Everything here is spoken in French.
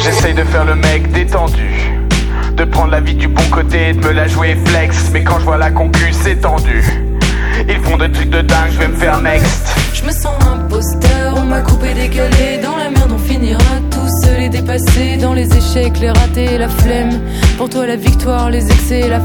J'essaye de faire le mec détendu, de prendre la vie du bon côté et de me la jouer flex. Mais quand je vois la concu, c'est tendu. Ils font des trucs de dingue, je vais me faire next. Je me sens imposteur, on m'a coupé, décalé. Dans la merde on finira tous les dépassés. Dans les échecs, les ratés, la flemme. Pour toi la victoire, les excès, la